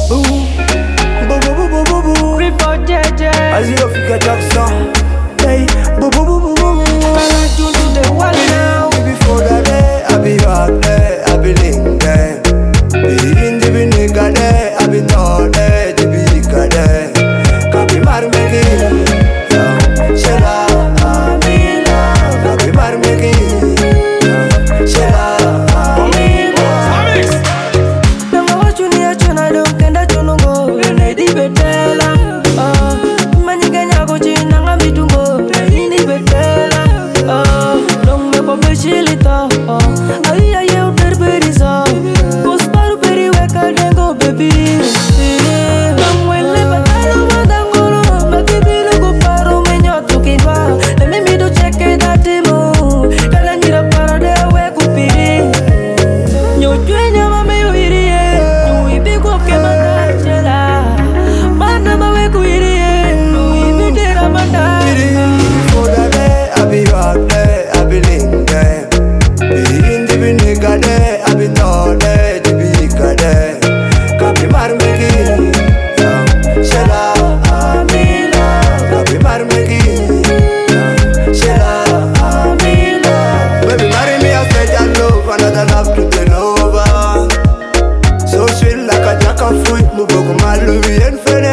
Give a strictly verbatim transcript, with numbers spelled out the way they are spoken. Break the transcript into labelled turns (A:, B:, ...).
A: Boo, boo, boo, boo, boo, boo, boo.
B: Report J J.
A: As you figure Jackson. Hey, boo, boo, boo, boo, boo, boo.
B: I like to do the one now.
A: Before that day, I be hot there, I be link there. Be in the nigga there, I be tall there, the big there. Copy my making, yeah. Shella, Amila. Copy my making, yeah. Shella, Amila.
B: Never watch you near China, don't get that you know go. Lady Betela, oh, many can go chin and I'm to go. Lady Betela, oh, don't make a beshilita, oh, I I you very so. Post paru very wake and go baby. Don't wait, live a talo, madangolo, but baby, look up, paro, when you're talking about. Let me do check it out, demo. Can I need a parade where could be? Yo, Junior, mama, you idiot. You be go ke manachela. Mana mawe ku idiot. You be dera mata.
A: Before that day, I be hot there, I be link there. Be in the nigga there, I be tall there, the big there. Copy my making, yeah. Shella, Amila. Copy my making, yeah. Shella, Amila. Baby, marry me, I said I love another love to turn over. So sweet like a jack of fruit, no book my Louis and Fede.